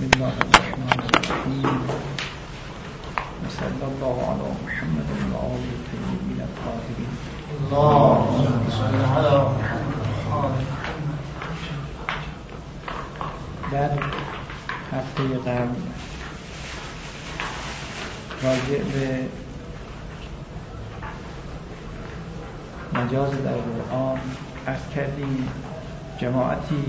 بسم الله الرحمن الرحیم و صلی الله علی محمد و آله الطیبین الطاهرین. اللهم صل علی محمد. در هفته قبل راجع به مجاز در قرآن عرض کردیم. جماعتی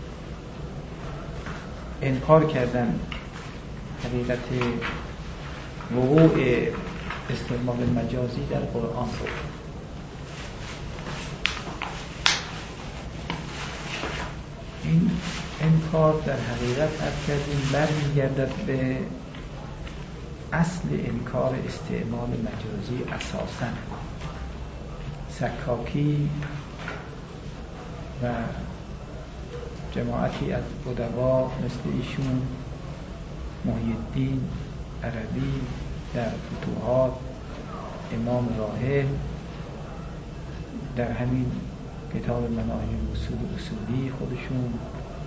انکار کردن حقیقت وقوع استعمال مجازی در قرآن رو. این انکار در حقیقت عرض کردیم برمیگردد به اصل انکار استعمال مجازی اساساً. سکاکی و جماعتی از ادبا مثل ایشون، محی الدین عربی در فتوحات، امام راحل در همین کتاب مناهی اصول اصولی خودشون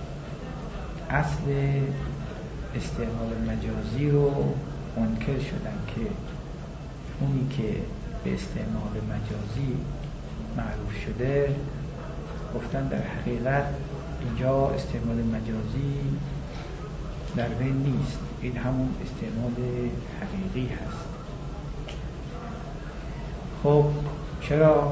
اصل استعمال مجازی رو منکر شدن که اونی که به استعمال مجازی معروف شده گفتن در حقیقت اینجا استعمال مجازی در بین نیست، این همون استعمال حقیقی هست. خب چرا؟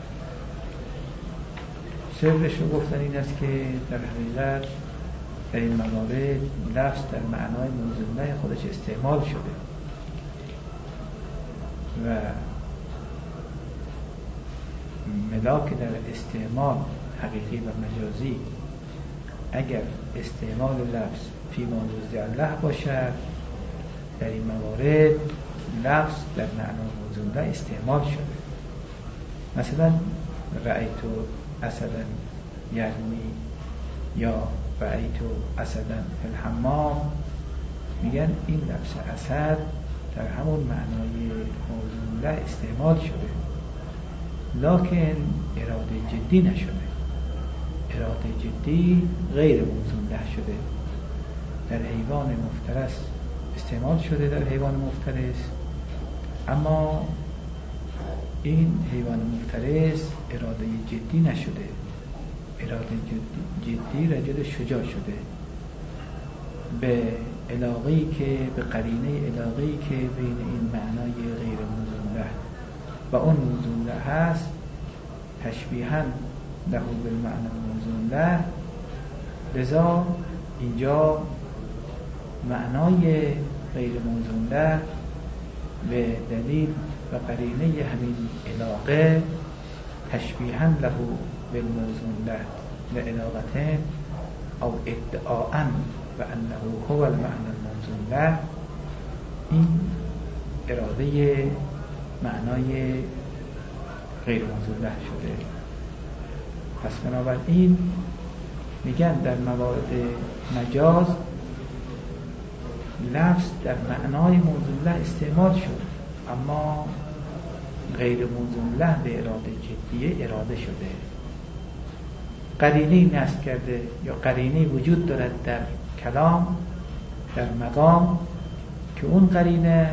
سرش رو گفتن این است که در حقیقت در این موارد لفظ در معنای موزونه خودش استعمال شده و ملاک در استعمال حقیقی و مجازی اگر استعمال لفظ فی موضوع الله باشد، در این موارد لفظ در معنای موزونه استعمال شده. مثلا رأیتو اسدن یرمی یا رأیتو اسدن فی الحمام، میگن این لفظ اسد در همون معنای موزونه استعمال شده، لکن اراده جدی نشده. اراده جدی غیر موزونه شده. در حیوان مفترس استعمال شده، در حیوان مفترس، اما این حیوان مفترس اراده جدی نشده. اراده جدی رجل شجاع شده به علاقه‌ای که به قرینه علاقه‌ای که بین این معنای غیر موزونه و اون موزونه هست، تشبیهاً له بالمعنى الموزونه. لذا اینجا معنای غیر موزونه به دلیل و قرینه همین علاقه تشبیهاً له بالموزونه لعلاقتين او ادعاءً و انه هو المعنى الموزونه، این اراده معنای غیر موزونه شده. پس بنابراین میگن در موارد مجاز لفظ در معنای موزونه استعمال شد، اما غیر موزونه به اراده جدیه اراده شده. قرینه‌ای نصب کرده یا قرینه‌ای وجود دارد در کلام، در مقام، که اون قرینه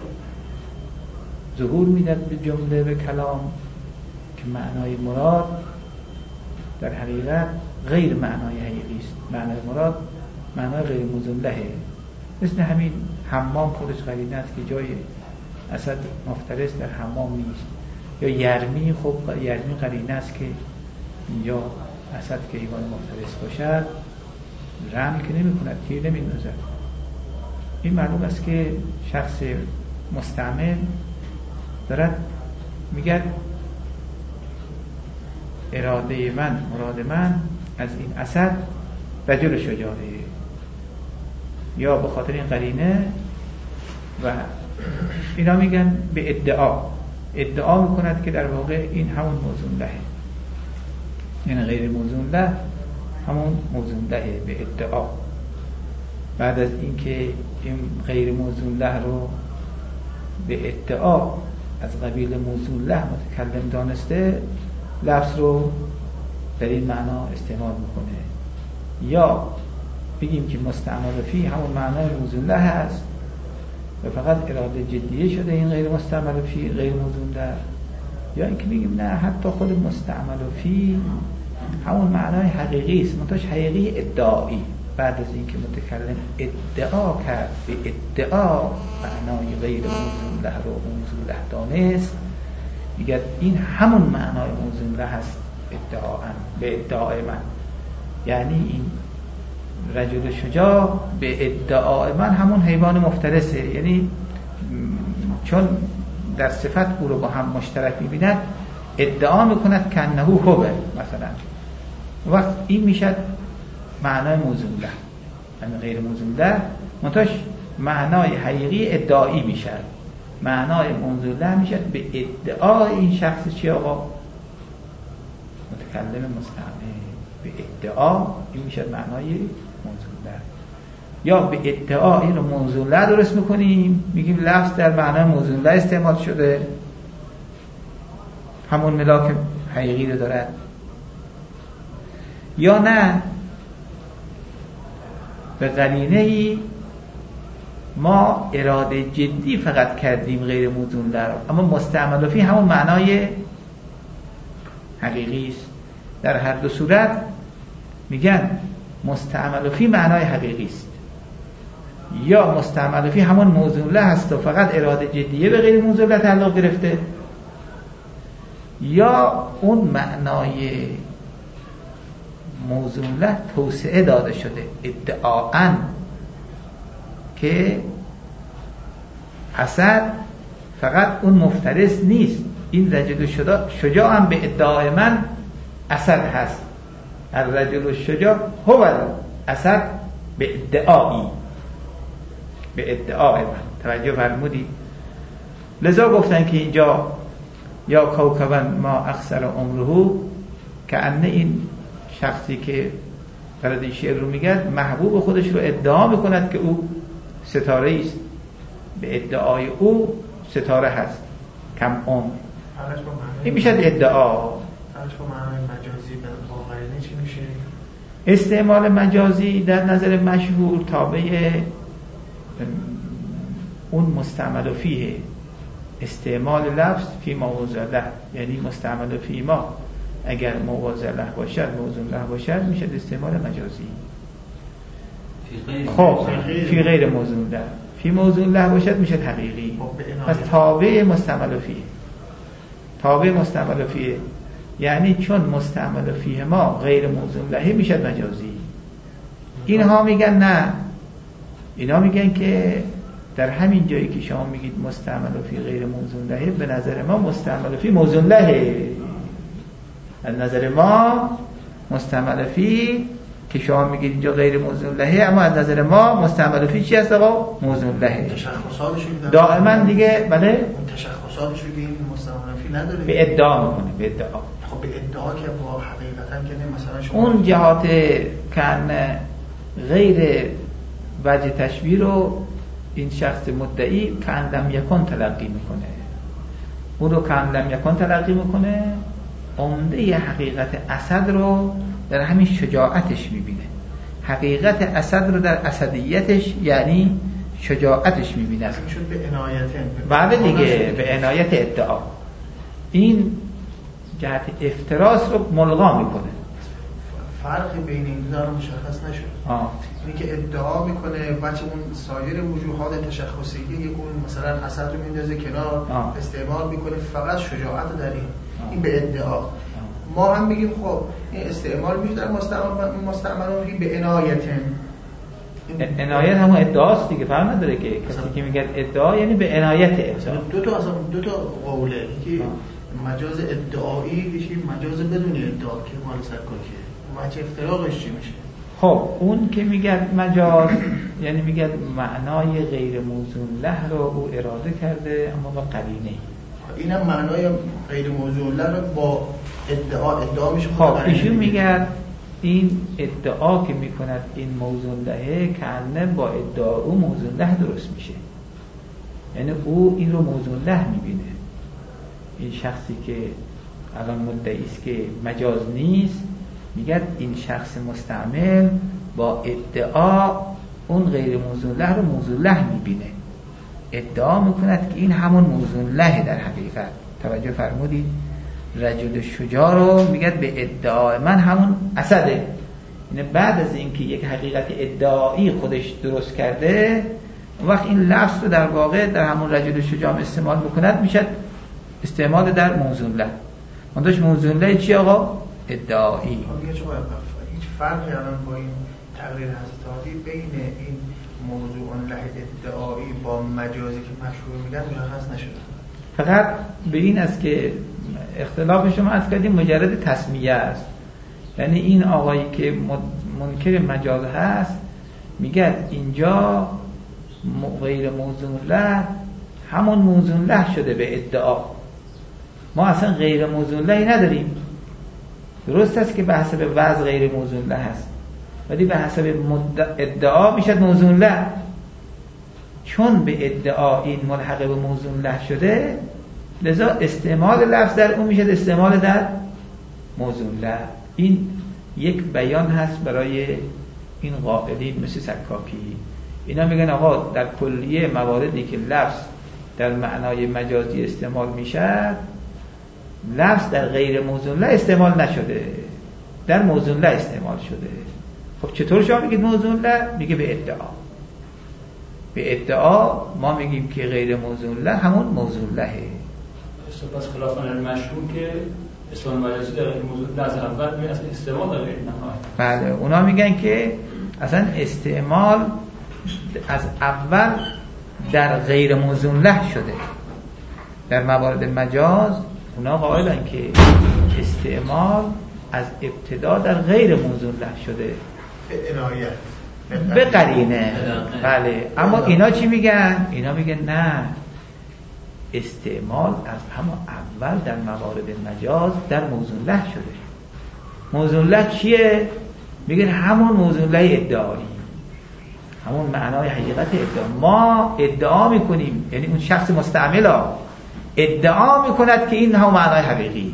ظهور میداد به جمله به کلام که معنای مراد در حقیقت غیر معنای حقیقی است. معنای مراد معنای غیر موزونه. مثل همین حمام خودش قرینه است که جای اسد مفترس در حمام نیست. یا یرمی، خب یرمی قرینه است که اینجا اسد که حیوان مفترس باشد رمی که نمی کند، تیر نمی نوزد. این معلوم است که شخص مستعمل دارد میگه اراده من، مراد من از این اسد رجل شجاعه، یا به خاطر این قرینه. و اینا میگن به ادعا میکند که در واقع این همون موزون لهه، یعنی غیر موزون له همون موزون لهه به ادعا. بعد از اینکه این غیر موزون له رو به ادعا از قبیل موزون له متکلم دانسته، لفظ رو در این معنا استعمال میکنه. یا بگیم که مستعمل فی همون معنای موزون له هست و فقط اراده جدیه شده این غیر مستعمل فی غیر موزون له، یا اینکه بگیم نه حتی خود مستعمل فی همون معنای حقیقی است، منتهاش حقیقی ادعایی. بعد از اینکه متکلم ادعا کرد به ادعا معنای غیر موزون له رو موزون له دانست، میگه این همون معنای موزون له هست ادعاً به ادعای من. یعنی این رجل شجاع به ادعای من همون حیوان مفترسه، یعنی چون در صفت او رو با هم مشترک می‌بیند ادعا میکند که انه هو مثلا، وقت این میشد معنای موزون له، یعنی غیر موزون له منتهاش معنای حقیقی ادعایی میشد. معنای موزون له میشد به ادعای این شخص چی آقا؟ متکلم مستعمل به ادعا، این میشد معنای موزون له. یا به ادعا این رو موزون له درست میکنیم، میگیم لفظ در معنای موزون له استعمال شده، همون ملاک حقیقی رو دارد. یا نه به قرینه‌ای ما اراده جدی فقط کردیم غیر موزون له، اما مستعمل فی همون معنای حقیقی است. در هر دو صورت میگن مستعمل فی معنای حقیقی است، یا مستعمل فی همون موزون له هست و فقط اراده جدیه به غیر موزون له تعلق گرفته، یا اون معنای موزون له توسعه داده شده ادعاً که اسد فقط اون مفترس نیست، این رجل شجاع هم به ادعای من اسد هست. الرجل الشجاع هو اسد به ادعایی، به ادعای من. توجه فرمودید؟ لذا گفتن که اینجا یا کوکبا ما اخسر عمره، که انه این شخصی که قرد این شعر رو میگه محبوب خودش رو ادعا میکند که او ستاره است، به ادعای او ستاره هست کم عمر. این میشه ادعا. فرش با معنای مجازی به واقعی چی میشه؟ استعمال مجازی در نظر مشهور تابع اون مستعمل فیه، استعمال لفظ فی موضع له، یعنی مستعمل فی ما اگر موضع له باشد موضوع له باشد میشه استعمال مجازی. خب فی غیر موضوع له، فی موضوع له باشد میشه حقیقی. پس تابع مستعمل فیه، تابع مستعمل فیه، یعنی چون مستعمل فیه ما غیر موضوع له میشه مجازی. اینها میگن نه، اینا میگن که در همین جایی که شما میگید مستعمل فی غیر موضوع له، به نظر ما مستعمل فی موضوع له، از نظر ما مستعمل فی که شما میگید اینجا غیر موضوع له، اما از نظر ما مستعمل فی چی هست آقا؟ موضوع له. تشخصاتش دائما دیگه بله اون تشخصاتش رو که این مستعمل فی نداره، به ادعا میکنه، به ادعا. خب به ادعا که با حقیقتا که نه، مثلا شما اون جهات کن غیر وجه تشبیه رو این شخص مدعی کندم یکن تلقی میکنه، اون رو کندم یکن تلقی میکنه، عمده حقیقت اسد رو در همین شجاعتش میبینه، حقیقت اسد رو در اسدیتش یعنی شجاعتش میبینه. میشد به عنایت بله دیگه، به عنایت ادعا. این جهت افتراس رو ملغا میکنه. فرق بین این دو رو مشخص نشد. اینی که ادعا میکنه بچه اون سایر وجوهات تشخصی که اون مثلا اسد رو میندازه کنار، استعمال میکنه فقط شجاعت در این به ادعا. ما هم بگیم خب این استعمال میشه در مستعمل به عنایت. عنایت همون ادعاست دیگه، فهم نداره که کسی که میگه ادعا یعنی به عنایت ادعا. دو تا قوله، یکی مجاز ادعایی، یکی مجاز بدون ادعا که مال سرکاکیه. وجه افتراقش چی میشه؟ خب اون که میگه مجاز یعنی میگه معنای غیر موزون له رو او اراده کرده اما با قرینه. اینم معنای غیر موزون له رو با ادعا میشه. خب ایشون میگه این ادعا که میکند این موزون له کنه با ادعا او موزون له درست میشه، یعنی او این رو موزون له میبینه. این شخصی که الان مدعی است که مجاز نیست، میگه این شخص مستعمل با ادعا اون غیر موزون له رو موزون له میبینه، ادعا میکند که این همون موزون له در حقیقت. توجه فرمودید؟ رجل شجاع رو میگه به ادعا من همون اسده. یعنی بعد از اینکه یک حقیقت ادعایی خودش درست کرده، وقت این لفظ رو در واقع در همون رجل شجاع استعمال میکند، میشه استعمال در موزون له. من داشت موزون له چی آقا؟ ادعایی. هیچ فرقی الان با این تقریر حضرت عادی بین این موضوع له ادعایی با مجازی که مشهور میگن مشخص نشده. فقط به این است که اختلاف شما از کردیم مجرد تسمیه است. یعنی این آقایی که منکر مجاز هست میگه اینجا غیر موزون له همون موزون له شده به ادعا، ما اصلا غیر موزون لهی نداریم. درست است که به حسب وضع غیر موزون له هست، ولی به حسب ادعا میشه موزون له. چون به ادعا این ملحق به موزون له شده، لذا استعمال لفظ در اون میشه استعمال در موزون له. این یک بیان هست برای این قائلین مثل سکاکی. اینا میگن آقا در کلیه مواردی که لفظ در معنای مجازی استعمال میشه، لفظ در غیر موزون له استعمال نشده، در موزون له استعمال شده. خب چطور شما میگید موزون له؟ میگه به ادعا. به ادعا ما میگیم که غیر موزون له همون موزون لهه. پس خلافان المشهور که استعمال مجازی در غیر موزون له از اول میگه اصلا استعمال در غیر نهایی. بله، اونا میگن که اصلا استعمال از اول در غیر موزون له شده. در موارد مجاز اونا قائلن که استعمال از ابتدا در غیر موزون له شده به قرینه. بله، اما اینا چی میگن؟ اینا میگن نه، استعمال از همون اول در موارد مجاز در موزون له شده. موزون له چیه؟ میگن همون موزون له ادعایی، همون معنای حقیقت ادعا. ما ادعا میکنیم، یعنی اون شخص مستعمل ادعا میکند که این همون معنای حقیقی.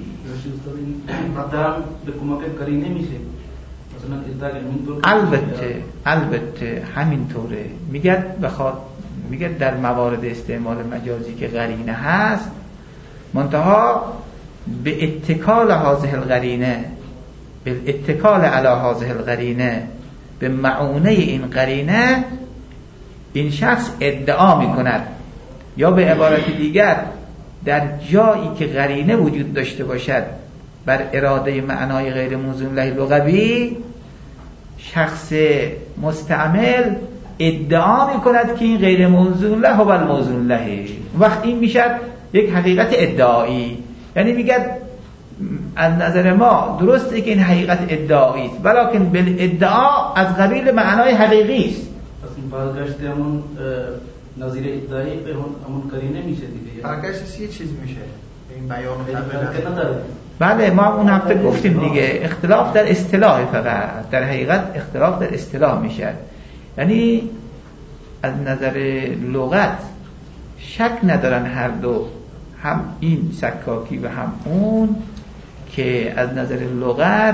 البته همینطوره. میگه در موارد استعمال مجازی که قرینه هست، منتها به اتکال هذه القرینه، به اتکال علی هذه القرینه، به معونه این قرینه این شخص ادعا میکند. یا به عبارت دیگر در جایی که قرینه وجود داشته باشد بر اراده معنای غیر موزون له لغوی، شخص مستعمل ادعا میکند که این غیر موزون له و الموزون له. وقت این میشه یک حقیقت ادعایی. یعنی میگه از نظر ما درسته که این حقیقت ادعایی است، ولیکن بالادعا از قبیل معنای حقیقی است. پس برگشت همون نظیر ادعایی به همون قرینه میشه دیگه. برگشت یه چیز میشه این بیان نداره. بله، ما اون هفته گفتیم دیگه، اختلاف در اصطلاح، فقط در حقیقت اختلاف در اصطلاح میشه. یعنی از نظر لغت شک ندارن هر دو، هم این سکاکی و هم اون، که از نظر لغت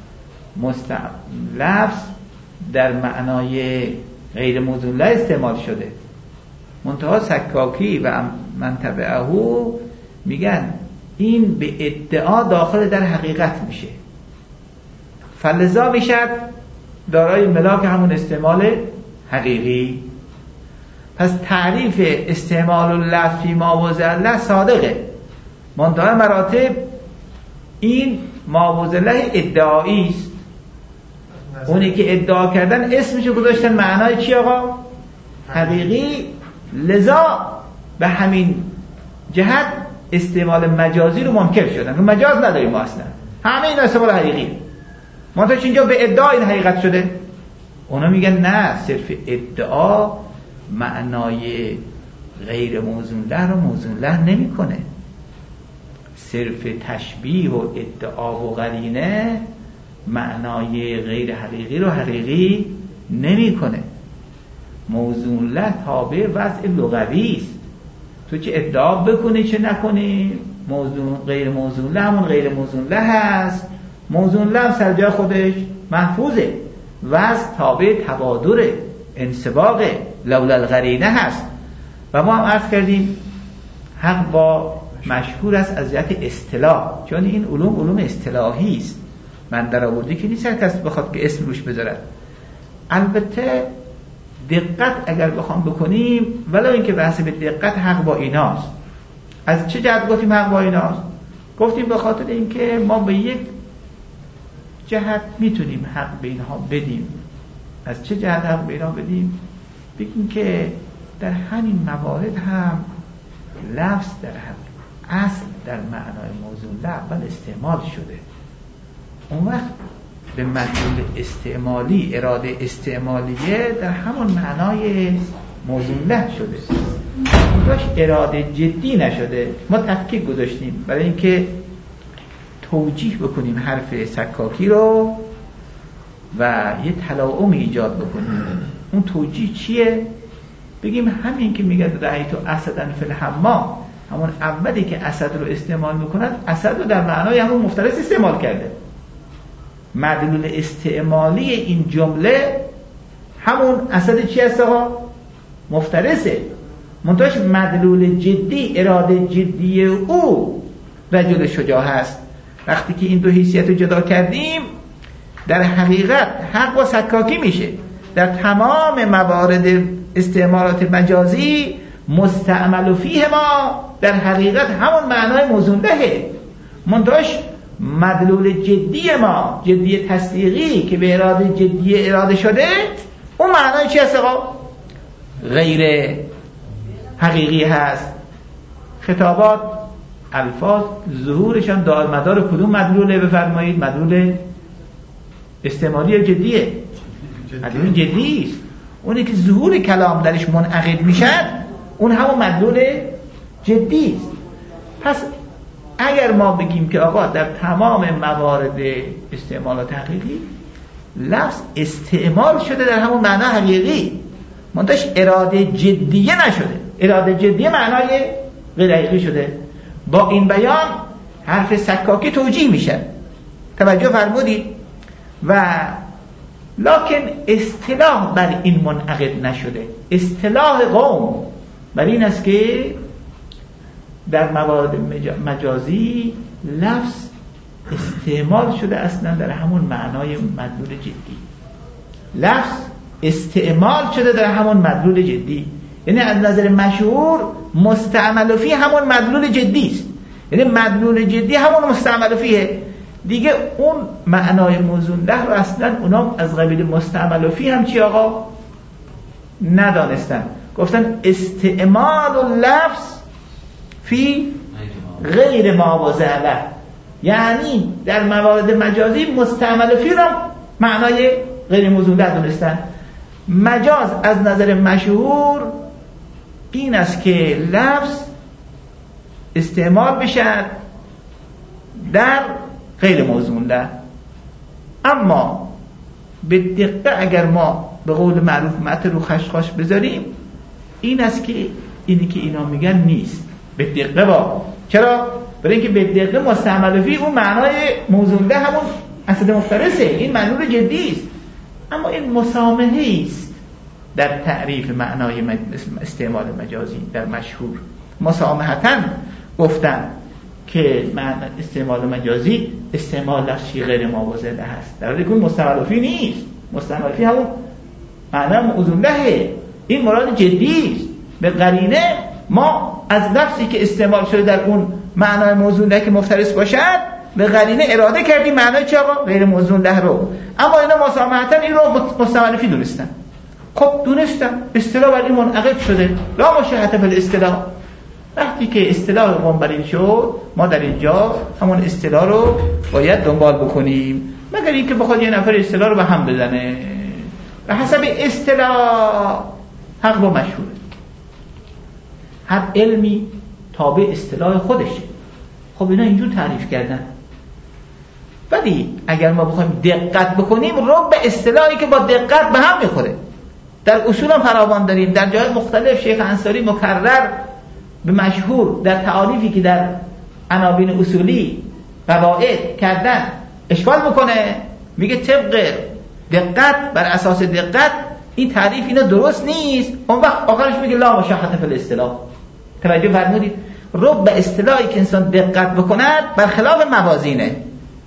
لفظ در معنای غیر موزون له استعمال شده. منتها سکاکی و من تبعه میگن این به ادعا داخل در حقیقت میشه، فلذا میشه دارای ملاک همون استعمال حقیقی. پس تعریف استعمال اللفظ فی ما وضع له صادقه، منتها مراتب این ما وضع له ادعایی است. اونی که ادعا کردن اسمشو گذاشتن معنای چی آقا؟ حقیقی. لذا به همین جهت استعمال مجازی رو منکر شدن، که مجاز نداریم ما اصلا، همه این استعمال حقیقی. منتها اینجا به ادعا این حقیقت شده. اونا میگن نه، صرف ادعا معنای غیر موزون له رو موزون له نمیکنه. صرف تشبیه و ادعا و قرینه معنای غیر حقیقی رو حقیقی نمیکنه. موزون له تابع وضع لغوی است. تو چه ادعا بکنی چه نکنی، موزون غیر موزون له همون غیر موزون له هست. موزون له سر جای خودش محفوظه، وزن تابع تبادر انسباق لولا القرینه هست. و ما هم عرض کردیم حق با مشهور است از جهت اصطلاح، چون این علوم اصطلاحی است، من در آورده که نیست هر کس بخواد که اسم روش بذارد. البته دقت اگر بخوام بکنیم، ولو اینکه بحث به دقت حق با ایناست. از چه جهت گفتیم حق با ایناست؟ گفتیم به خاطر اینکه ما به یک جهت میتونیم حق به اینها بدیم. از چه جهت حق به اینها بدیم؟ بگیم که در همین موارد هم لفظ در حق اصل در معنای موزون اول استعمال شده، اون وقت به مدلول استعمالی، اراده استعمالیه در همون معنای موزون له شده، اونجاش اراده جدی نشده. ما تفکیک گذاشتیم برای اینکه توجیه بکنیم حرف سکاکی رو و یه تلاعم ایجاد بکنیم. اون توجیه چیه؟ بگیم همین که میگه رأیتو اسداً فی الحمام، همون اولی که اسد رو استعمال میکنن، اسد رو در معنای همون مفترس استعمال کرده. مدلول استعمالی این جمله همون اسد چی هست آقا؟ مفترسه. منتهاش مدلول جدی، اراده جدی او رجل شجاع هست. وقتی که این دو حیثیت رو جدا کردیم، در حقیقت حق با سکاکی میشه. در تمام موارد استعمالات مجازی مستعمل فیه ما در حقیقت همون معنای موزون لهه. منتهاش مدلول جدی ما، جدی تصدیقی که به اراده جدی اراده شده، اون معنای چی هست آقا؟ غیر حقیقی هست. خطابات، الفاظ، ظهورشان دار مدار کدوم مدلوله بفرمایید؟ مدلول استعمالی یا جدیه؟ مدلول جدی است. اونی که ظهور کلام درش منعقد میشد، اون همون مدلول جدی است. پس اگر ما بگیم که آقا در تمام موارد استعمالات حقیقی لفظ استعمال شده در همون معنی حقیقی، منتهاش اراده جدیه نشده، اراده جدیه معنای غیر حقیقی شده. با این بیان حرف سکاکی توجیه میشه. توجه فرمودید؟ و لکن اصطلاح بر این منعقد نشده. اصطلاح قوم بر این است که در موارد مجازی لفظ استعمال شده اصلا در همون معنای مدلول جدی. لفظ استعمال شده در همون مدلول جدی، یعنی از نظر مشهور مستعمل فی همون مدلول جدی است. یعنی مدلول جدی همون مستعمل فیه دیگه. اون معنای موزون له رو اصلا اونا از قبیل مستعمل فی هم چی آقا ندانستن، گفتن استعمال اللفظ فی غیر ما وضع له، یعنی در موارد مجازی مستعمل فی رو معنای غیر موزون له دونستن. مجاز از نظر مشهور این است که لفظ استعمال بشد در غیر موزون له. اما به دقت اگر ما به قول معروف مت رو خشخاش بذاریم، این است که اینی که اینا میگن نیست. به دقت با چرا؟ برای اینکه به دقت مستعمل فی اون معنای موزون له همون اسد مفترسه، این معنی جدی است. اما این مسامحه است در تعریف معنای استعمال مجازی در مشهور. مسامحتاً گفتن که استعمال مجازی استعمال لفظی غیر مواضع له هست، در حالی که اون مستعمل فی نیست. مستعمل فی همون معنی موزون لهه، این مراد جدی است. به قرینه ما از لفظی که استعمال شده در اون معنای موزون له که مفترس باشد، به قرینه اراده کردیم معنای چه آقا؟ غیر موزون له رو. اما اینا مسامحتاً این رو مستعمل فی دونستن. خب دونستن اصطلاح بر این منعقد شده، لا مشاهده فی الاصطلاح. وقتی که اصطلاح قوم بر این شد، ما در اینجا همون اصطلاح رو باید دنبال بکنیم، مگر اینکه بخواد یه نفر اصطلاح رو به هم بزنه. به حسب اصطلاح حق با مشهوره. هر علمی تابع اصطلاح خودشه. خب اینا اینجور تعریف کردن. ولی اگر ما بخوایم دقت بکنیم، رو به اصطلاحی که با دقت به هم میخوره. در اصول هم فراوان داریم، در جای مختلف شیخ انصاری مکرر به مشهور در تعالیفی که در عناوین اصولی قواعد کردن اشکال میکنه، میگه طبق دقت بر اساس دقت این تعریف اینا درست نیست، اون وقت آخرش میگه لا مشاحة فی الاصطلاح. توجه فرمودید؟ رب اصطلاحی که انسان دقت بکند برخلاف موازینه،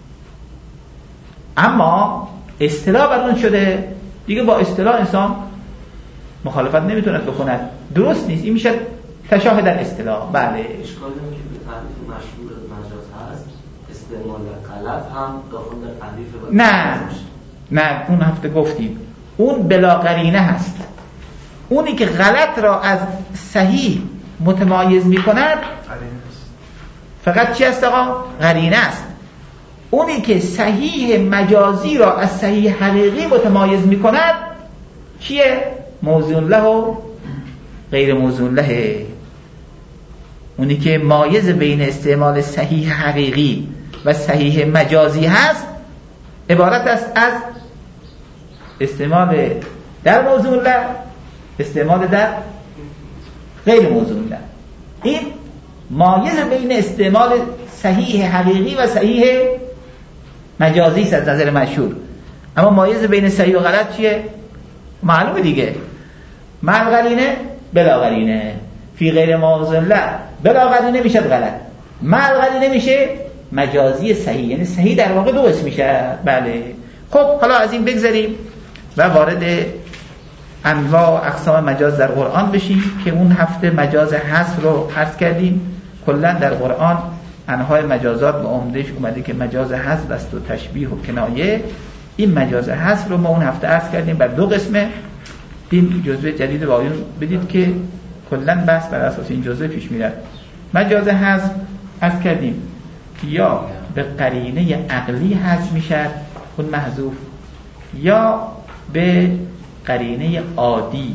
اما اصطلاح بر اون شده دیگه، با اصطلاح انسان مخالفت نمیتونه بکند، درست نیست، این میشه تشابه در اصطلاح. بله اشکالی هم که به تعریف مشهور مجاز هست استعمال غلط هم داخل در تعریف نه اون هفته گفتیم اون بلا قرینه هست. اونی که غلط را از صحیح متمایز میکند فقط چی است آقا؟ قرینه است. اونی که صحیح مجازی را از صحیح حقیقی متمایز میکند چیه؟ موزون له و غیر موزون له. اونی که مایز بین استعمال صحیح حقیقی و صحیح مجازی هست عبارت است از استعمال در موزون له، استعمال در غیر موزون له. این مایز بین استعمال صحیح حقیقی و صحیح مجازی است از نظر مشهور. اما مایز بین صحیح و غلط چیه؟ معلومه دیگه. مع قرینه بلا قرینه، فی غیر موزون له بلا قرینه میشه غلط، مع قرینه میشه مجازی صحیح، یعنی صحیح در واقع دو اسم میشه. بله خب حالا از این بگذاریم و وارد انواع و اقسام مجاز در قرآن بشیم که اون هفته مجاز حذف رو عرض کردیم. کلا در قرآن انواع مجازات به عمدهش اومده که مجاز حذف است و تشبیه و کنایه. این مجاز حذف رو ما اون هفته عرض کردیم بر دو قسمه. این جزوه جدید با آیون بدید که کلا بحث بر اساس این جزوه پیش میره. مجاز حذف عرض کردیم یا به قرینه عقلی حذف میشد اون محذوف، یا به قرینه عادی.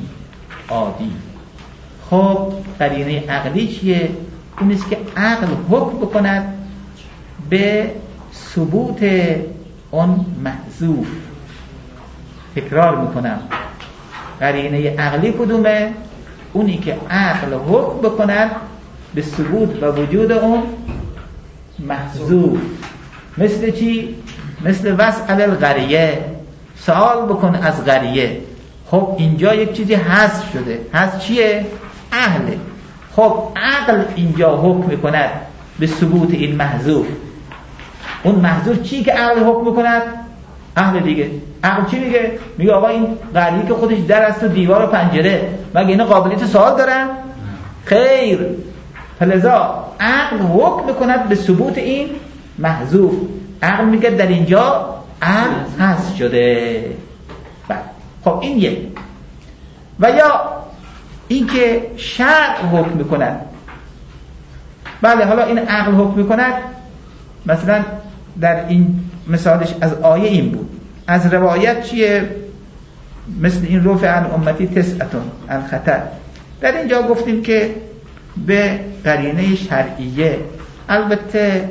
خب قرینه عقلی چیه؟ اون است که عقل حکم بکند به ثبوت اون محذوف. تکرار میکنم، قرینه عقلی کدومه؟ اونی که عقل حکم بکند به ثبوت و وجود اون محذوف. مثل چی؟ مثل وسأل القریه، سوال بکن از قریه. خب اینجا یک چیزی حذف شده، حذف چیه؟ اهله. خب عقل اینجا حکم میکند به ثبوت این محذوف. اون محذوف چی که عقل حکم میکند؟ اهل دیگه. عقل چی میگه؟ میگه آقا این قریه که خودش در است و دیوار و پنجره، مگه اینا قابلیت سوال دارن؟ خیر. فلذا عقل حکم میکند به ثبوت این محذوف. عقل میگه در اینجا عقل حذف شده. خب این یک. و یا این که شرع حکم میکند. بله حالا این عقل حکم میکند، مثلا در این مثالش از آیه این بود. از روایت چیه؟ مثل این رفع عن امتی تسعتون عن خطر. در اینجا گفتیم که به قرینه شرعیه، البته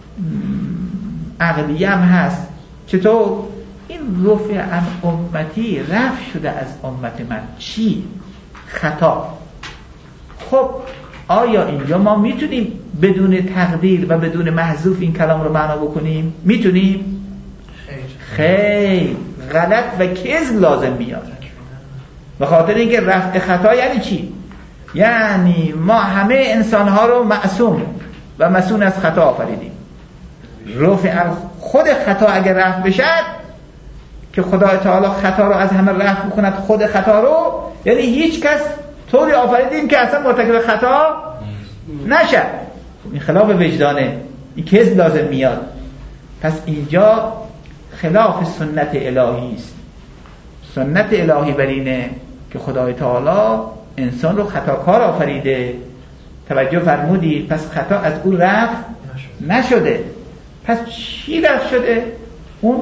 عقلیه هم هست. چطور؟ این رفع عن امتی رفع شده از امت من. چی؟ خطا. خب آیا اینجا ما میتونیم بدون تقدیر و بدون محذوف این کلام رو معنا بکنیم؟ میتونیم؟ خیر. غلط و کذب لازم میاد. به خاطر اینکه رفع خطا یعنی چی؟ یعنی ما همه انسانها رو معصوم و مسئول از خطا آفریدیم. رفع خود خطا اگر رفع بشد که خدای تعالی خطا رو از همه رفع بکند، خود خطا رو، یعنی هیچ کس طوری آفریدیم که اصلا مرتکب خطا نشد. این خلاف وجدانه، این کذب لازم میاد. پس اینجا خلاف سنت الهی است. سنت الهی بر اینه که خدای تعالی انسان رو خطاکار آفریده. توجه فرمودید؟ پس خطا از او رفع نشده. پس چی رفع شده؟ اون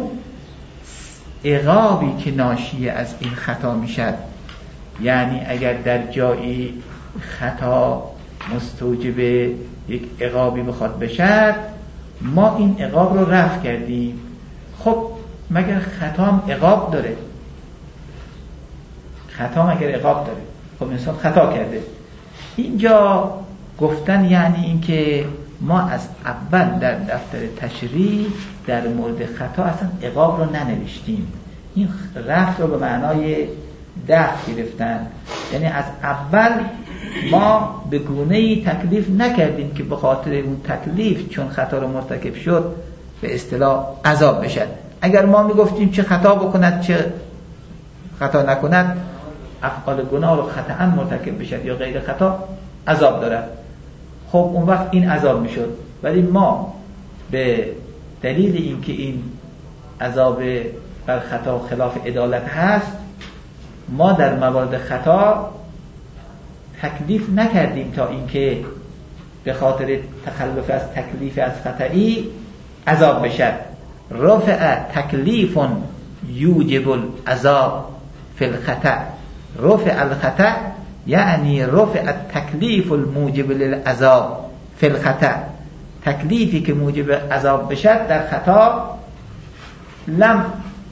عقابی که ناشی از این خطا میشد. یعنی اگر در جایی خطا مستوجب یک عقابی بخواد بشد، ما این عقاب رو رفع کردیم. خب مگر خطا هم عقاب داره؟ خطا مگر عقاب داره؟ خب انسان خطا کرده. اینجا گفتن یعنی این که ما از اول در دفتر تشریع در مورد خطا اصلا عقاب رو ننوشتیم. این رفع رو به معنای دفع گرفتن. یعنی از اول ما به گونه‌ای تکلیف نکردیم که به خاطر اون تکلیف چون خطا رو مرتکب شد به اصطلاح عذاب بشد. اگر ما میگفتیم چه خطا بکند چه خطا نکند، افعال گناه رو خطأ مرتکب بشد یا غیر خطا عذاب دارد، خب اون وقت این عذاب میشد. ولی ما به دلیل اینکه این عذاب بر خطا خلاف عدالت هست، ما در موارد خطا تکلیف نکردیم تا اینکه به خاطر تخلف از تکلیف از خطایی عذاب بشد. رفع تکلیف یوجب العذاب فی الخطأ. رفع الخطأ یعنی رفع التکلیف الموجب للعذاب فی الخطأ. تکلیفی که موجب عذاب بشد در خطا لم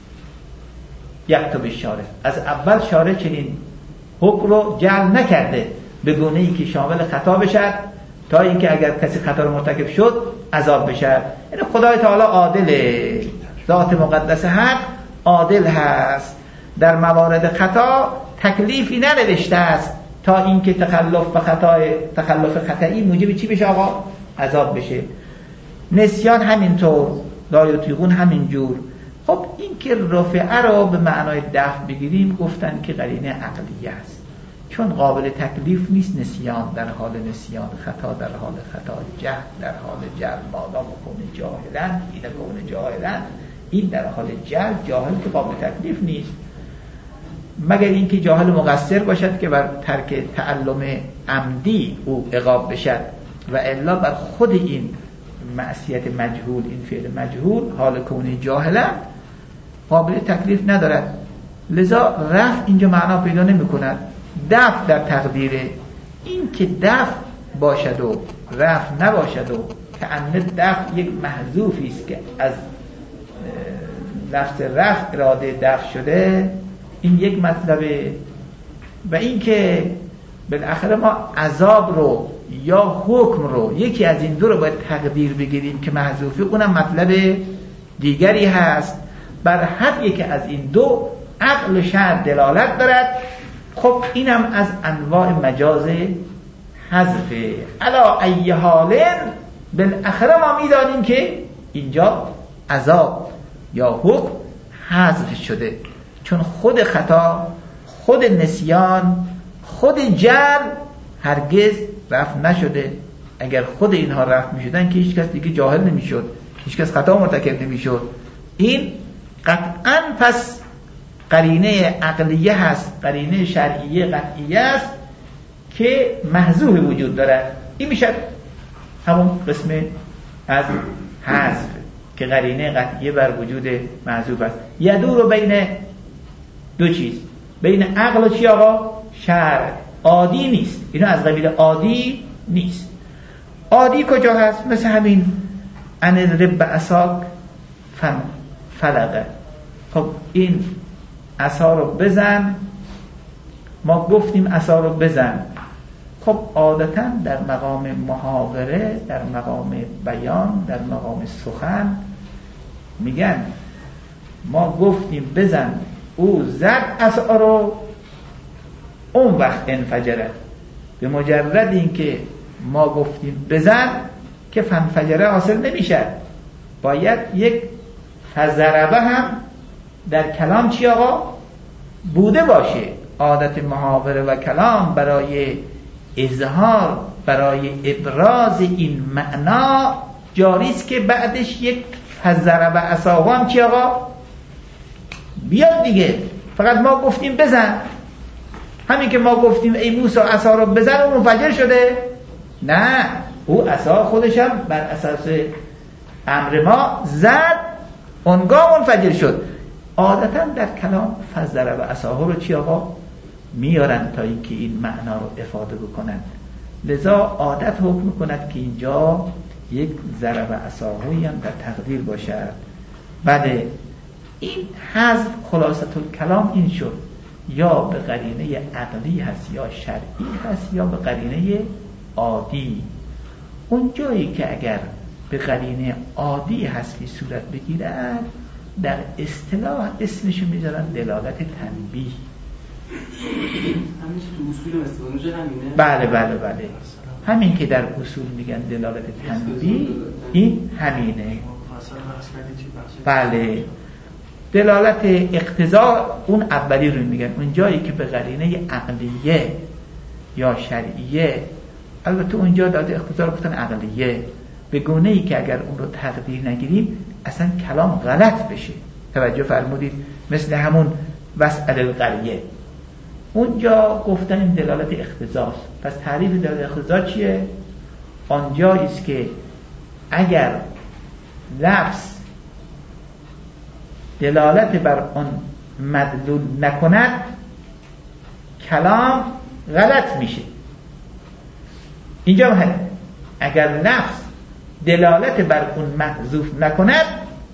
یکتب الشارع، از اول شارع چنین حکم رو جعل نکرده به گونه‌ای که شامل خطا بشد تا اینکه اگر کسی خطا رو مرتکب شد عذاب بشد. یعنی خدای تعالی عادله، ذات مقدس حق عادل هست، در موارد خطا تکلیفی ننوشته است تا اینکه تخلف خطایی موجب چی بشه آقا؟ عذاب بشه. نسیان همینطور، لا یطیقون همینجور. خب این که رفعه رو به معنای دفع بگیریم گفتن که قرینه عقلیه است، چون قابل تکلیف نیست نسیان در حال نسیان، خطا در حال خطا، جهل در حال جهل، مادام کون جاهلن این کون جاهلن، این در حال جهل، جاهل که قابل تکلیف نیست مگر اینکه جاهل مقصر باشد که بر ترک تعلم عمدی او عقاب بشد، و الا بر خود این معصیت مجهول، این فعل مجهول حال کون جاهلن قابل تکلیف ندارد. لذا رفع اینجا معنا پیدا نمی کند. دفع در تقدیره، این که دفع باشد و رفع نباشد و کأن دفع یک محذوفی است که از لفظ رفع اراده دفع شده، این یک مطلبه. و این که بالاخره ما عذاب رو یا حکم رو یکی از این دو رو باید تقدیر بگیریم که محذوفی، اونم مطلب دیگری هست. بر هر یک از این دو عقل شرع دلالت دارد. خب اینم از انواع مجاز حذفه. علا ای حال بالاخره ما میدانیم که اینجا عذاب یا حکم حذف شده، چون خود خطا، خود نسیان، خود جهل هرگز رفع نشده. اگر خود اینها رفع میشدن که هیچ کس دیگه جاهل نمیشد، هیچ کس خطا مرتکب نمیشد. این قطعاً پس قرینه عقلیه هست، قرینه شرعیه قطعیه است که محذوف وجود دارد. این میشه همون قسم از حذف که قرینه قطعیه بر وجود محذوف است. یدور بین دو چیز، بین عقل و چی آقا؟ شرع. عادی نیست، اینا از قبیل عادی نیست. عادی کجا هست؟ مثل همین ان رب عصاک فلقه. خب این عصا رو بزن، ما گفتیم عصا رو بزن. خب عادتا در مقام محاوره، در مقام بیان، در مقام سخن میگن ما گفتیم بزن، او زد عصا رو، اون وقت انفجره. به مجرد اینکه ما گفتیم بزن که فنفجره حاصل نمیشه، باید یک فضربه هم در کلام چی آقا؟ بوده باشه. عادت محاوره و کلام برای اظهار، برای ابراز این معنا جاری است که بعدش یک فضربه عصا هم چی آقا؟ بیاد دیگه. فقط ما گفتیم بزن، همین که ما گفتیم ای موسی عصا رو بزن اون منفجر شده؟ نه، او عصا خودشم بر اساس امر ما زد، اونگاه منفجر شد. عادتا در کلام فضرب عصاها رو چی آقا؟ میارن تا اینکه این معنا رو افاده بکنن. لذا عادت حکم میکند که اینجا یک ضرب عصاهایی هم در تقدیر باشد. بله، این حذف خلاصه الکلام این شد، یا به قرینه عقلی هست یا شرعی هست یا به قرینه عادی. اون جایی که اگر به قرینه عادی هستی صورت بگیرد در اصطلاح اسمشو میذارن دلالت تنبیه. همین تو اصول استفاده همینه. بله همین که در اصول میگن دلالت تنبیه این همینه. بله دلالت اقتضا اون اولی رو میگن، اون جایی که به قرینه عقلیه یا شرعیه، البته اونجا داده اقتضا رو گفتن عقلیه، به گونه‌ای که اگر اون رو تقدیر نگیریم اصلا کلام غلط بشه. توجه فرمودید؟ مثل همون وسأل القریه اونجا گفتن این دلالت اقتضاست. پس تعریف دلالت اقتضا چیه؟ آنجایی است که اگر لفظ دلالت بر آن مدلول نکند کلام غلط میشه. اینجا اگر لفظ دلالت بر اون محذوف نکند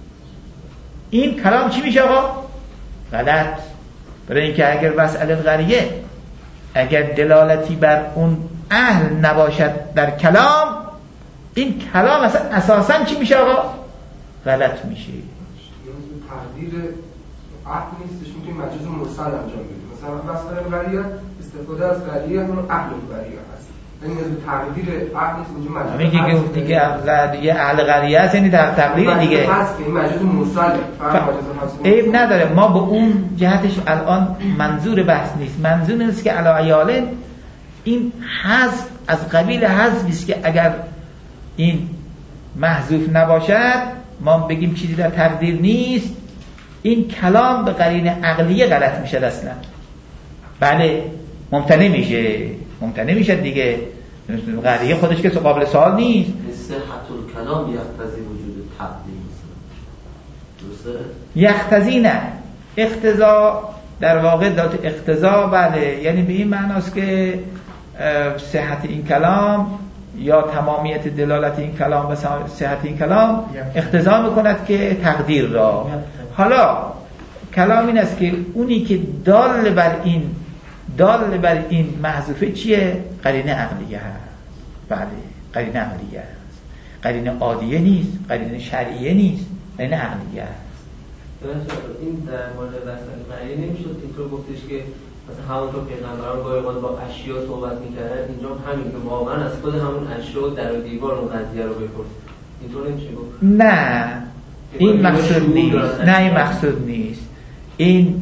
این کلام چی میشه آقا؟ غلط. برای اینکه اگر وسأل القریه اگر دلالتی بر اون اهل نباشد در کلام، این کلام اساساً چی میشه آقا؟ غلط میشه. تقدیر عقل نیستش، میتونیم مجاز مرسل انجام بدیم. مثلا وسأل القریه استفاده از قریه همون اهل القریه هست، یعنی تقدیر عقل نیست، اینجا مجاز همین که دیگه اهل قریه است، یعنی در تقدیر دیگه هست، این مجاز مرسل عیب نداره. ما به اون جهتش الان منظور بحث نیست. منظور نیست که علی عیال این حذف از قبیل حذفی است که اگر این محذوف نباشد ما بگیم چیزی در تقدیر نیست، این کلام به قرینه عقلیه غلط میشه اصلا. بله ممتنع میشه دیگه. قضیه خودش که قابل سوال نیست. صحت الکلام یقتضی وجود تقدیر. درسته؟ یقتضی نه، اقتضا در واقع دات اقتضا بله، یعنی به این معناست که صحت این کلام یا تمامیت دلالت این کلام و صحت این کلام اقتضا میکند که تقدیر را. حالا کلام این است که اونی که دال بر این محذوفه چیه؟ قرینه عقلیه هست. بله قرینه عقلیه هست، قرینه عادیه نیست، قرینه شرعیه نیست، قرینه عقلیه هست. این در مورد وسائل قرینه نمیشد اینطور گفتش که مثلا همونطور پیغمبران گاهی اوقات با اشیا صحبت میکردن، اینجا همین که واقعا از خود همون اشیا در و دیوار اون قضیه رو بپرس، اینطور نمیشه گفت؟ نه این مقصود نیست. نه این مقصود نیست. این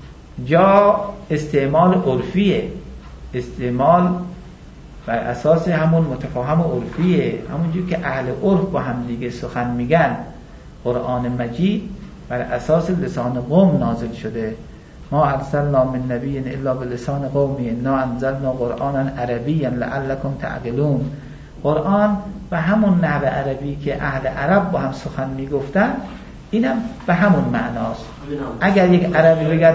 جا استعمال عرفیه، استعمال بر اساس همون متفاهم عرفیه، همونجور که اهل عرف با هم دیگه سخن میگن. قرآن مجید بر اساس لسان قوم نازل شده. ما ارسلنا من نبی الا بلسان قومی انا انزلنا قرآنا عربیا لعلکم تعقلون. قرآن به همون نحو عربی که اهل عرب با هم سخن میگفتن اینم به همون معناست. اگر یک عربی بگد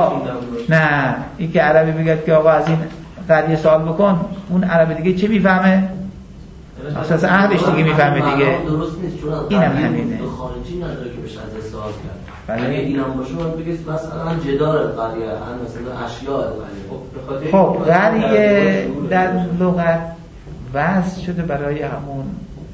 نه، این که عربی بگد که آقا از این قضیه سوال بکن، اون عربی دیگه چه میفهمه؟ اساس اهلش دیگه میفهمه دیگه. درست نیست، چون اینم همینه. خارجی نداره که بشه از سوال کرد. بله. اگه اینم باشه باید بگید مثلا جدار القریه، مثلا اشیاء القریه. خب قریه در لغت وضع شده برای همون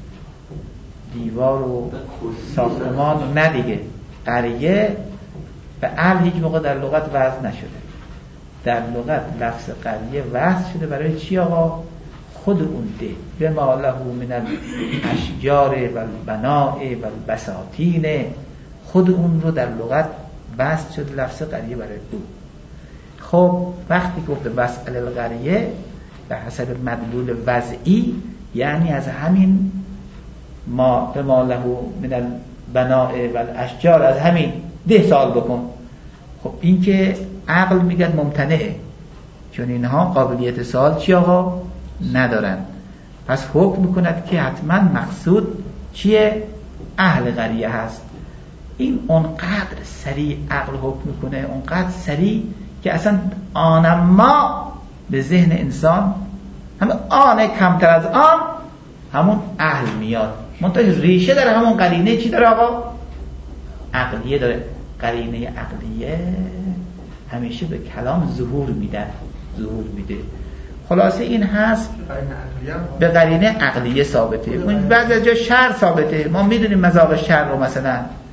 دیوار و ساختمان. نه دیگه قریه به اهل هیچ موقع در لغت وضع نشده. در لغت لفظ قریه وضع شده برای چی آقا؟ خود اون ده به ما له من الاشجار و البناء و البساتین، خود اون رو در لغت وضع شده لفظ قریه برای او. خب وقتی گفت وسأل القریه به حسب مدلول وضعی، یعنی از همین ما به ما له من البناء و الاشجار، از همین ده سوال بکن. خب این که عقل میگن ممتنعه، چون اینها قابلیت سوال چی آقا؟ ندارن. پس حکم میکند که حتما مقصود چیه؟ اهل قریه هست. این اونقدر سریع عقل حکم میکنه، اونقدر سریع که اصلا آنما به ذهن انسان همه آن کمتر از آن همون اهل میاد. منتها ریشه در همون قرینه چی داره آقا؟ عقلیه داره. قرینه عقلیه همیشه به کلام ظهور میده. خلاصه این هست به قرینه عقلیه ثابته. اون بعضی از جا شرع ثابته. ما میدونیم مذاق شرع رو مثلا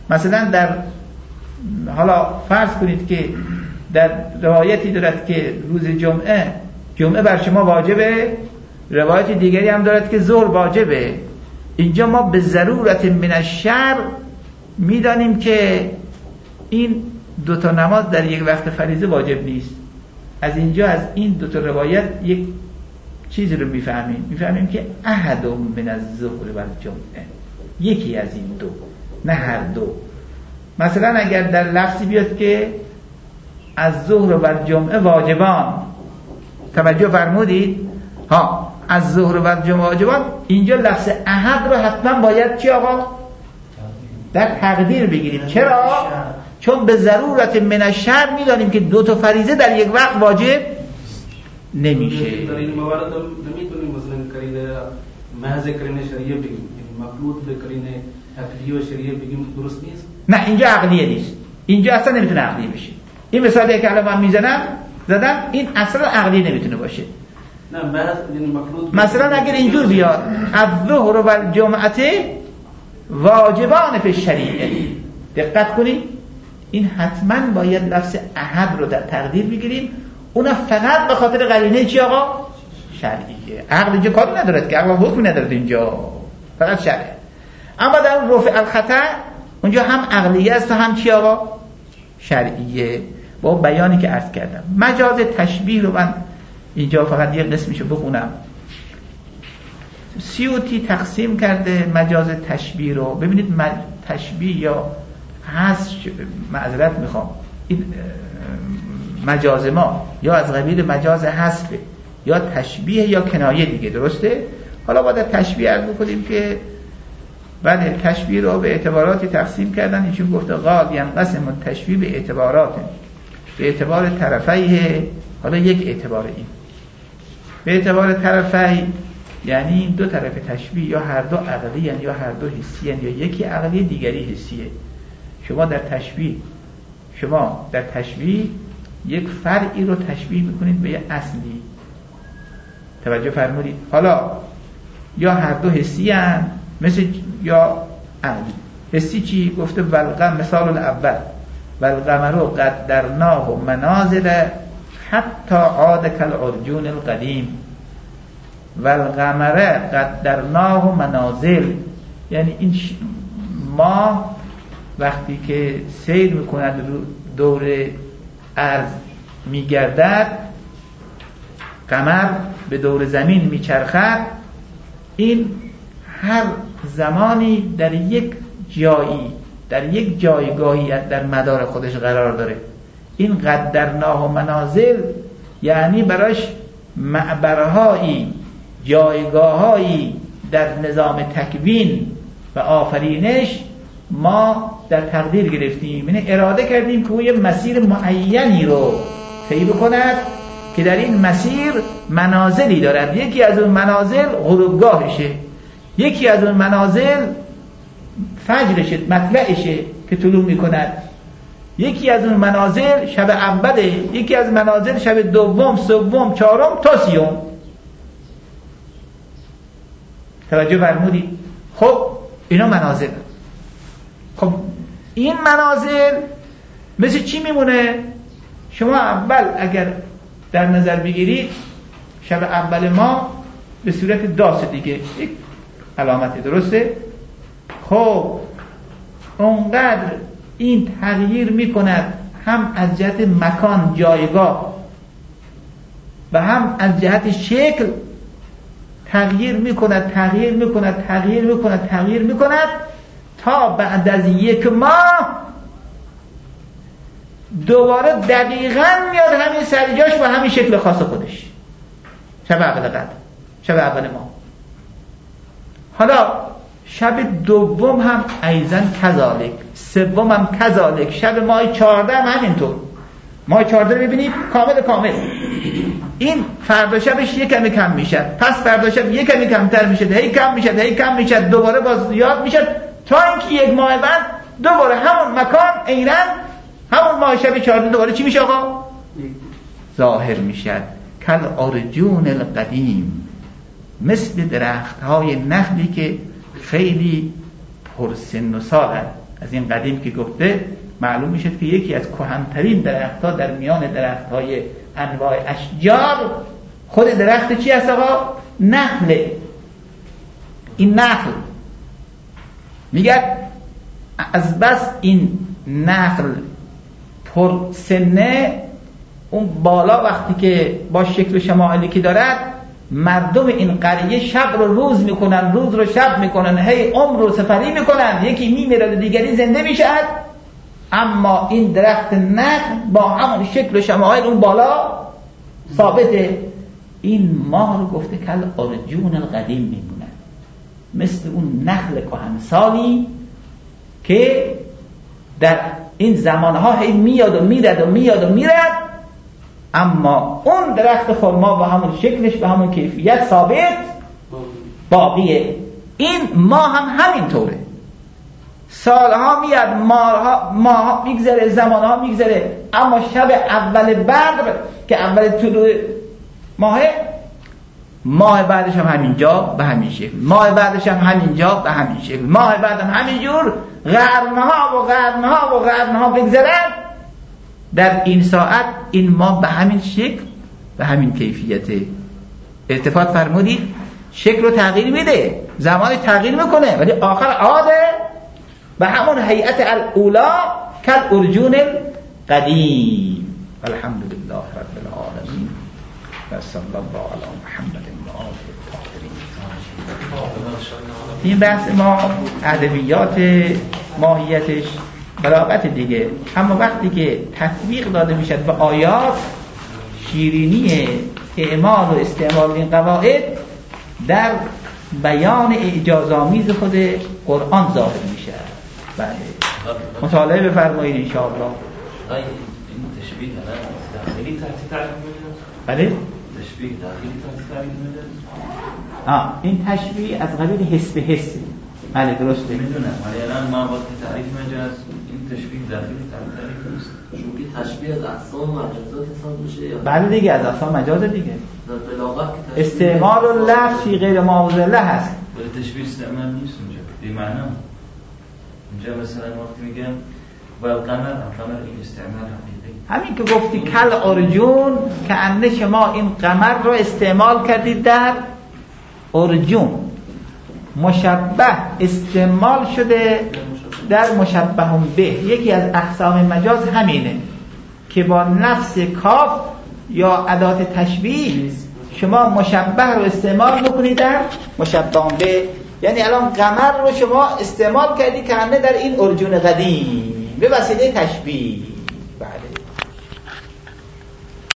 مثلا در حالا فرض کنید که در روایتی دارد که روز جمعه بر شما واجبه، روایت دیگری هم دارد که ظهر واجبه. اینجا ما به ضرورت من الشرع میدانیم که این دوتا نماز در یک وقت فریضه واجب نیست. از اینجا از این دوتا روایت یک چیزی رو میفهمیم که احد من الظهر و الجمعه، یکی از این دو، نه هر دو. مثلا اگر در لفظی بیاد که از ظهر و الجمعه واجبان، توجه فرمودید؟ از ظهر و الجمعه واجبان، اینجا لفظ احد رو حتما باید چی آقا؟ در تقدیر بگیریم. چرا؟ چون به ضرورت من الشرع میدانیم که دو تا فریضه در یک وقت واجب نمیشه. در این موارد نمیتونیم مثلا قرینه محض قرینه شرعیه بگیم، مخلوط به قرینه عقلی و شرعیه بگیم درست نیست؟ نه، اینجا عقلیه نیست، اینجا اصلا نمیتونه عقلی بشه. این مثالی که الان من زدم این اصلا عقلی نمیتونه باشه. نه محض یعنی مخلوط. مثلا اگر اینجور بیاد الظهر و الجمعه واجبان فی الشریعه، دقت کنید، این حتما باید لفظ احد رو در تقدیر بگیریم، اونم فقط به خاطر قرینه چی آقا؟ شرعیه. عقل اینجا کاری ندارد که، عقل حکمی ندارد اینجا، فقط شرعه. اما در رفع الخطأ اونجا هم عقلیه است و هم چی آقا؟ شرعیه. با بیانی که عرض کردم. مجاز تشبیه رو من اینجا فقط یک قسمشو بخونم. سیوطی تقسیم کرده مجاز تشبیه رو. ببینید تشبیه یا حذف، معذرت میخوام، این مجاز ما یا از قبیل مجاز حذف یا تشبیه یا کنایه دیگه، درسته؟ حالا باید تشبیه عرض بکنیم که بله، تشبیه رو به اعتباراتی تقسیم کردن. ایشون گفته قال ینقسم التشبیه به اعتبارات، به اعتبار طرفیه. حالا یک اعتبار این به اعتبار طرفی، یعنی دو طرف تشبیه یا هر دو عقلی یا هر دو حسی یا یکی عقلی دیگری حسیه. شما در تشبیه یک فرعی رو تشبیه میکنید به یک اصلی، توجه فرمودید؟ حالا یا هر دو حسی هن مثل یا عقلی. حسی چی؟ گفته مثال الاول والقمر قدرناه منازل حتی عاد کالعرجون القدیم. والقمر قدرناه منازل، یعنی این ماه وقتی که سیر میکند رو دور ارض میگردد، قمر به دور زمین میچرخد، این هر زمانی در یک جایی، در یک جایگاهی در مدار خودش قرار داره. این قدرناه و منازل یعنی براش معبرهایی، جایگاههایی در نظام تکوین و آفرینش ما در تقدیر گرفتیم. یعنی اراده کردیم که یه مسیر معینی رو طی بکند که در این مسیر منازلی دارد. یکی از اون منازل غروبگاهشه، یکی از اون منازل فجرشه، مطلعشه که طلوع میکند، یکی از اون منازل شب اوله، یکی از منازل شب دوم، سوم، چهارم تا سیوم. توجه فرمودید؟ خب اینا منازل. خب این منازل مثل چی میمونه؟ شما اول اگر در نظر بگیرید شب اول ما به صورت داس دیگه یک علامتی، درسته؟ خب اونقدر این تغییر میکند، هم از جهت مکان، جایگاه، و هم از جهت شکل تغییر میکند تا بعد از یک ماه دوباره دقیقاً میاد همین سرجاش و همین شکل خاص خودش. شب اول قدر، شب اول ماه. حالا شب دوم هم ایضاً کذالک، سوم هم کذالک، شب ماه 14 هم همینطور. ماه 14 رو ببینید کامل. این فردا شبش یک کمی کم میشه، پس فردا شب یک کمی کمتر میشه، هی کم میشه، دوباره باز زیاد میشه، تا اینکه یک ماه بعد دوباره همون مکان عیناً همون ماه شب 14 دوباره چی میشه آقا؟ ظاهر میشه. کل ارجون القدیم، مثل درخت های نخلی که خیلی پرسن و سالن. از این قدیم که گفته معلوم میشه که یکی از کهن‌ترین درخت‌ها در میان درخت‌های انواع اشجار خود درخت چی هست آقا؟ نخله. این نخل میگه از بس این نخل پر سنه، اون بالا وقتی که با شکل شمائلی که دارد مردم این قریه شب رو روز میکنن، روز رو شب میکنن، هی عمر رو سپری میکنن، یکی میمیره دیگری زنده میشد، اما این درخت نخل با همون شکل و شمائل اون بالا ثابته. این ماه رو گفته کل ارجون القدیم میمونه، مثل اون نخل کهنسالی که در این زمانها هی میاد و میرد و میاد و میرد، اما اون درخت خرما با همون شکلش به همون کیفیت ثابت باقیه. این ماه هم همینطوره، سالها میاد، ماها میگذره، زمانها میگذره، اما شب اول بدر که اول طلوع ماه بعدش هم همینجا به همین شکل، ماه بعدش هم همینجا به همین شکل، ماه بعد هم همینجور، قرنها و قرنها و قرنها بگذرن، در این ساعت این ماه به همین شکل به همین کیفیته. التفات فرمودید شکل رو تغییر میده، زمان تغییر میکنه، ولی آخر عاده به همون هیئت الاولا کل ارجون القدیم. الحمدلله رب العالمین و صلی الله علی محمد و آله الطاهرین. این بحث ما ادبیات ماهیتش بلاغت دیگه، اما وقتی که تطبیق داده میشد به آیات، شیرینی اعمال و استعمال این قواعد در بیان اعجازآمیز خود قرآن ظاهر میشه. بله مطالعه بفرمایید ان شاء الله. این تشبیه داخلی تعریف میشه. بله تشبیه داخلی تعریف میشه. این تشبیه از قبیل حس به حس. بله درسته میدونم، ولی الان ما وقتی تعریف مجاز این تشبیه داخلی تعریف نیست. چون که تشبیه از اقسام مجازات حساب میشه. بله دیگه از اقسام مجاز دیگه. در بلاغت که استعمال اللفظ فی غیر موضع له هست. ولی تشبیه استعمال نیست اونجا. به معنا اونجا مثلا وقتی میگم والقمر این استعمال حقیقی. همین که گفتی کل ارجون، که انه شما این قمر رو استعمال کردید در ارجون، مشبه استعمال شده در مشبه به. یکی از اقسام مجاز همینه که با نفس کاف یا ادات تشبیه شما مشبه رو استعمال بکنید در مشبه به. یعنی الان قمر رو شما استعمال کردی که انه در این ارجون قدیم به وسیله تشبیه. بله